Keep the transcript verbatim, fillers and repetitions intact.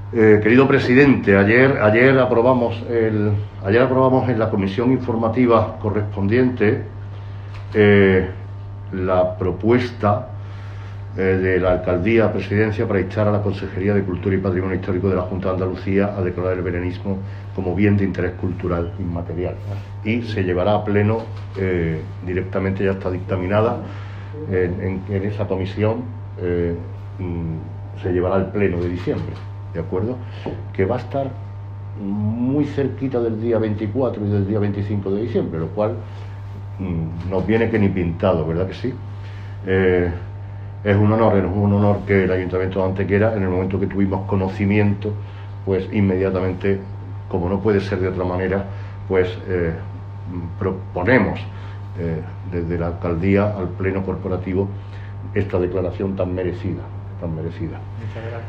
Eh, querido presidente, ayer, ayer, aprobamos el, ayer aprobamos en la comisión informativa correspondiente eh, la propuesta eh, de la Alcaldía Presidencia para instar a la Consejería de Cultura y Patrimonio Histórico de la Junta de Andalucía a declarar el belenismo como bien de interés cultural inmaterial. Y se llevará a pleno, eh, directamente ya está dictaminada en, en, en esa comisión, eh, se llevará al pleno de diciembre. ¿De acuerdo? Que va a estar muy cerquita del día veinticuatro y del día veinticinco de diciembre, lo cual mmm, nos viene que ni pintado, ¿verdad que sí? Eh, es un honor, es un honor que el Ayuntamiento de Antequera, en el momento que tuvimos conocimiento, pues inmediatamente, como no puede ser de otra manera, pues eh, proponemos eh, desde la Alcaldía al Pleno Corporativo esta declaración tan merecida, tan merecida. Muchas gracias.